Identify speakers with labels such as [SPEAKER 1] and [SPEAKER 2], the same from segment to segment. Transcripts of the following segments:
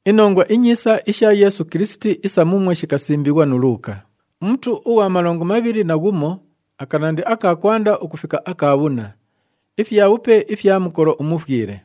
[SPEAKER 1] Inongwa inyisa isha Yesu Kristi isa mumwe shikasimbigwa nuluka. Mtu uwa 21 akanandi akakwanda ukufika akabuna. Ifya upe ifya mukoro umufgire.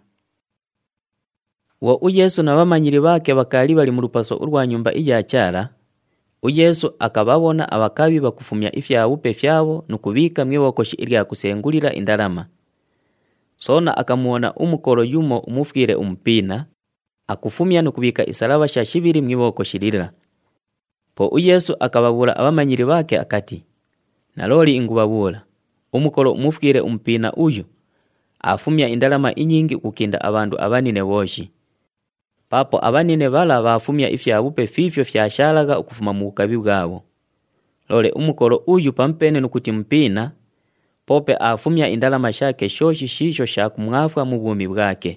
[SPEAKER 2] Wa Yesu na bamanyiri bake bakali bali mu rupaso urwa nyumba ija cyara. Yesu akababona abakabi bakufumya ifya upe fyabo nukubika mwibokoshi irya kusengulira indarama. Sona akamuona umukoro yumo umufgire umpina akufumya nukubika isalaba sha shibiri mwibokoshirira. Po Yesu akababura abamanyiri bake akati, naloli ingubabura umukoro umufgire umpina uyu afumya indalama inyingi kukinda abandu abanine boshi. Papo abanine bala bafumya ifya bupe fifyo fyashalaga ukufuma mu bukabi bwabo. Lole umukoro uyu pampene nukuti mpina pope afumya indalama shake shoshi shisho shakumwafwa mu bumi bwake.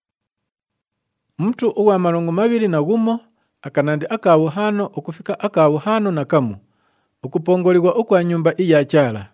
[SPEAKER 1] Mtu uwa 21 akanandi akabuhano ukufika akabuhano na kamu ukupongolirwa ukwa nyumba iya cyara.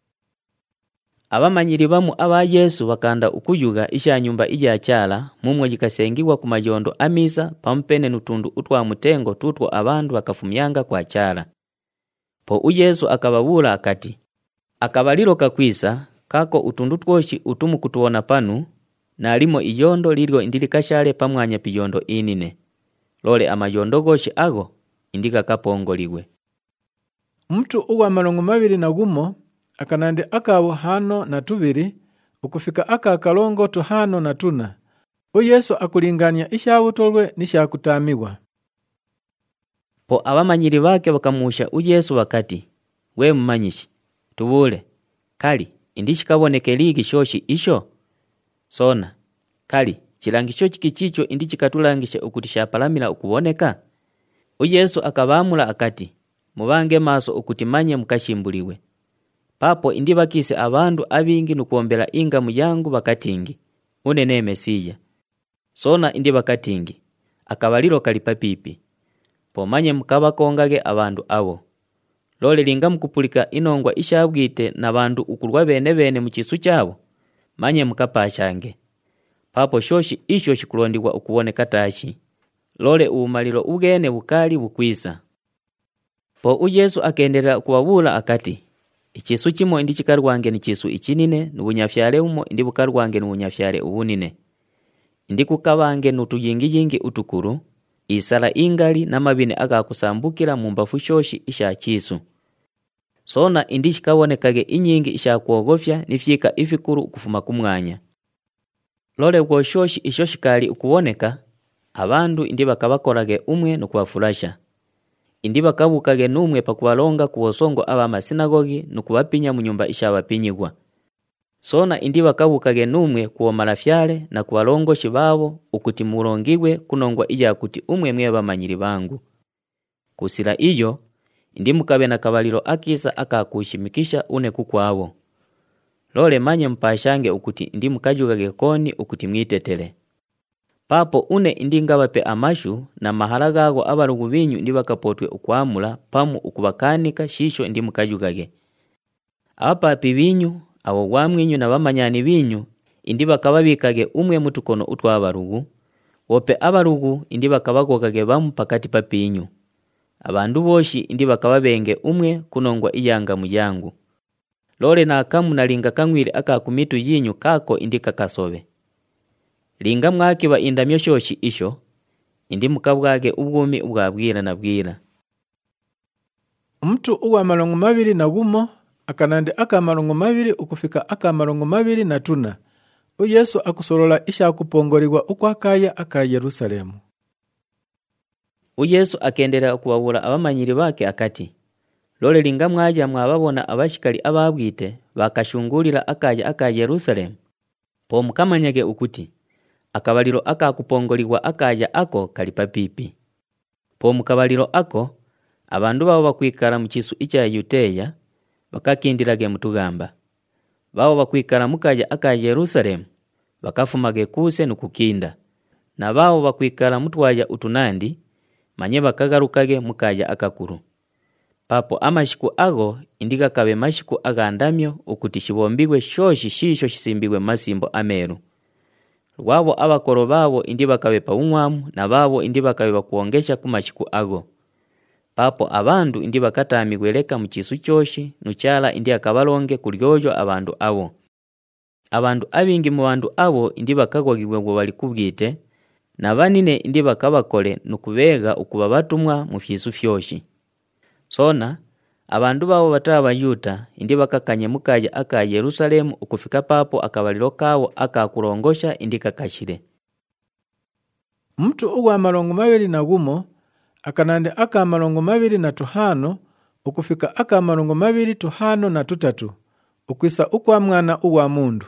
[SPEAKER 2] Abamanyiri bamu aba Yesu bakanda ukuyuga isha nyumba ija cyara mumwe gikasengirwa ku majondo amisa pampene nutundu utwa mutengo tutwo abandu bakafumyanga kwa cyara. Po Yesu akababura akati, akabaliro kakwisa kako utundu twoshi utumu kutuona panu na alimo iyondo liryo indilikashale pamwanya piyondo inine. Lole amajondo goshi ago indika kapongoliwe.
[SPEAKER 1] Mtu uwa 21 akanandi akabuhano na tubiri ukufika akakalongo tuhano na tuna. Yesu akulinganya ishabutolwe nishakutamiwa.
[SPEAKER 2] Po abamanyiri bake bakamusha Yesu bakati, we mumanyishi tubule kali indishikabonekeli shoshi isho. Sona kali chilangisho chikichicho indichikatulangisha ukutishapalamila ukuboneka. Yesu akabamula akati, mubange maso ukutimanye mukashimbuliwe. Papo indibakise abandu abingi nukuombela ingamu yangu bakatingi, unene Mesiya. Sona indibakatingi, akabaliro kali papipi. Pomanye mukabakongage abandu abo. Lole linga mukupulika inongwa ishabwite na bandu ukulwa bene mu chisu cyabo, manye mukapashange. Papo shoshi isho shikulondiwa ukuboneka tashi. Lole umaliro ugene bukali bukwisa. Po Yesu akendelera kubabula akati, ichisu chimo indichikarwange ni chisu ichinine nubunyafyale umo indibukarwange nubunyafyale ubunine. Indikukabange nutuyingi utukuru isala ingali namabine agakusambukira mu mbafu shoshi isha chisu. Sona indishikabonekage inyingi isha kuogofya nifyika ifikuru ukufuma kumwanya. Lole bwo shoshi ishoshikali ukuboneka abandu indibakabakorage umwe nukubafulasha. Indibakabukage numwe pakubalonga kuwosongo aba masinagogi nukubapinya mu nyumba ishabapinyigwa. Sona indibakabukage numwe kuomala fyale na kubalongoshi babo ukuti mulongigwe kunongwa ija kuti umwe mwe bamanyiri bangu. Kusira iyo indimukabe na kabaliro akisa akakushimikisha une kukwabo. Lole manye mpashange ukuti indimukajugage koni ukuti mwitetele. Papo une indingabape amashu na maharagago abarugu binyu ndibakapotwe ukwamula pamu ukubakanika shisho indimukajugage. Abapapi binyu abo wamwinyu na bamanyani binyu indibakababikage umwe mutukono utwabarugu. Wope abarugu indibakabagokage bamu pakati papinyu. Abandu boshi indibakababenge umwe kunongwa iyanga muyangu. Lole na akamu nalinga kangwiri akakumitu yinyu kako indika kasobe. Linga mwakiba indamyo shoshi isho indimukabwage ubwumi ubwabwira na bwira.
[SPEAKER 1] Mtu uwa 21 akanandi aka 20 ukufika aka 23. Yesu akusorola isha kupongolirwa ukwakaya aka Yerusalemu.
[SPEAKER 2] Yesu akendera kubabura abamanyiri bake akati, lole linga mwaja mwababona abashikali ababwite bakashungulira akaja aka Yerusalemu. Po mukamanyage ukuti akabaliro akakupongolirwa akaja ako kali papipi. Po mukabaliro ako abandu babo bakwikara mu chisu icha Yuteya bakakindirage mutugamba. Babo bakwikara mukaja aka Yerusalemu bakafumage kuse nukukinda. Na babo bakwikara mutwaja utunandi manye bakagarukage mukaja akakuru. Papo amashiku ago indika kabe mashiku agandamyo ukuti shibombigwe shoshi shisho shisimbiwe masimbo ameru. Lwabo abakoro babo indi bakabepa umwamu na babo indi bakabeba kuongesha kumashiku ago. Papo abandu indi bakatamigweleka muchisu choshi nuchala indi akabalonge kulyojo abandu abo. Abandu abingi mu bandu abo indi bakagwagibwe ngo bali kubwite na banine indi bakabakole nukubega ukuba batumwa mu fyisu fyoshi. Sona abandu babo batabayuta indi bakakanye mukaja aka Yerusalemu ukufika papo akabaliro kawo akakulongosha indi kakashire.
[SPEAKER 1] Mtu uwa 25 akanande aka 25 ukufika aka 23 ukwisa ukwa mwana uwa mundu.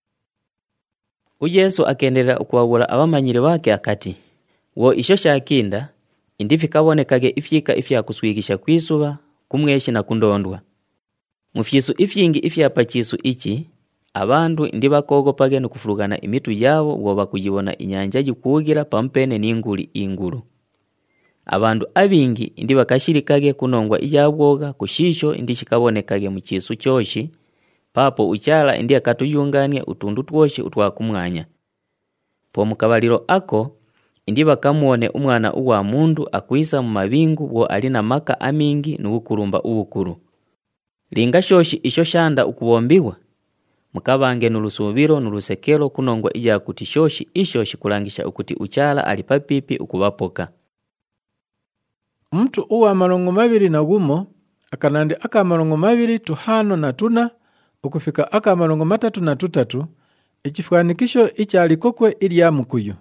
[SPEAKER 2] Yesu akendelera ukuwabula abamanyire bake akati, wo isho shakinda indifi kabonekage ifyika ifyakuswigisha kwisuba kumweshi na kundondwa. Mufyisu ifyingi ifyapachisu ichi abandu indi bakogopage nukufurugana imitu yabo wo bakujibona inyanja jikugira pampene n'inguli inguru. Abandu abingi indi bakashirikage kunongwa ijabwoga kushisho indi shikabonekage muchisu choshi papo uchala indi akatuyungania utundu twoshi utwakumwanya. Po mukabaliro ako indi bakamuone umwana uwa mundu akwisa mu mabingu wo alina maka amingi nubukurumba ubukuru. Linga shoshi isho shanda ukubombiwa mukabange nulusubiro nulusekelo kunongwa ija kuti shoshi isho shikulangisha ukuti uchala alipapipi ukubapoka.
[SPEAKER 1] Mtu uwa 25 akanande aka 25 ukufika aka 33 ichifanikisho ichalikokwe ilya mukuyu.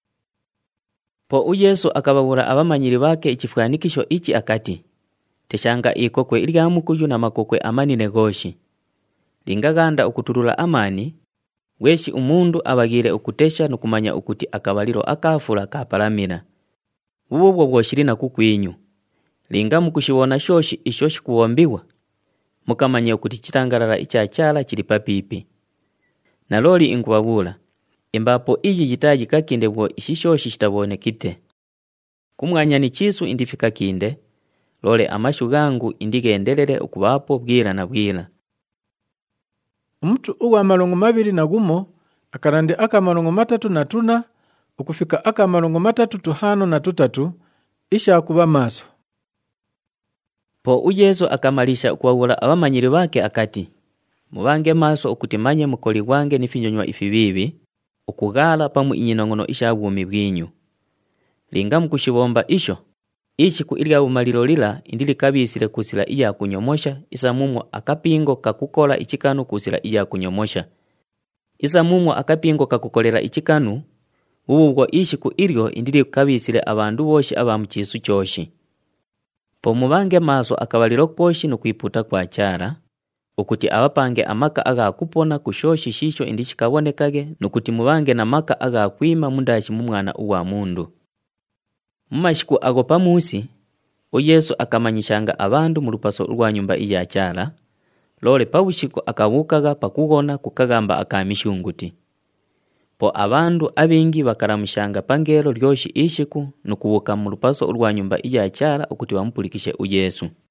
[SPEAKER 2] Po Yesu akababura abamanyiri bake ichifanikisho ichi akati, teshanga ikokwe ilya mukuyu na makokwe amanine goshi. Lingaganda ukuturula amani, weshi umundu abagire ukutesha nukumanya ukuti akabaliro akafula kapalamina. Ubwo bwoshirina kukwinyu. Linga mukushibona shoshi ishoshi kuwombiwa. Mukamanya ukuti chitangarara ichachala chili papipi. Na loli ingwabula. Imbapo iji jitaji kakinde bwo ishishoshi chitabonekite. Kumwanya ni chisu indifika kinde. Lole amashu gangu indigendelele ukubapo bwira na bwira.
[SPEAKER 1] Mtu uwa 25 akanande aka 33 ukufika aka 33 isha kuba maso.
[SPEAKER 2] Po Yesu akamalisha kuwabula abamanyiri bake akati, mubange maso ukutimanye mukoli wange nifinyonywa ifibibi ukugala pamu inyinongono isha bwumi bwinyu. Linga mukushibomba isho ishi ku ilya umaliro lila indili kabisire kusila iya kunyomosha isamumu akapingo kakukola ichikanu kusila iya kunyomosha. Isamumu akapingo kakukolera ichikanu ubwo ishi ku ilyo indili kabisire abandu boshi abamuchisu choshi. Po mubange maso akabaliro koshi nukwiputa kwa chara ukuti abapange amaka aga kupona kushoshi shisho indichi kabonekage nukuti mubange na maka aga kwima mundashi mumwana uwa mundu. Mumashiku ago pamusi Yesu akamanyishanga abandu mu lupaso rwa nyumba iya chara lole pawushiko akabukaga pakugona kukagamba akamishunguti. Po abandu abingi bakaramushanga pangero lyoshi ishiku nukubuka mu lupaso rwa nyumba iya chara ukuti bamupulikishe Yesu.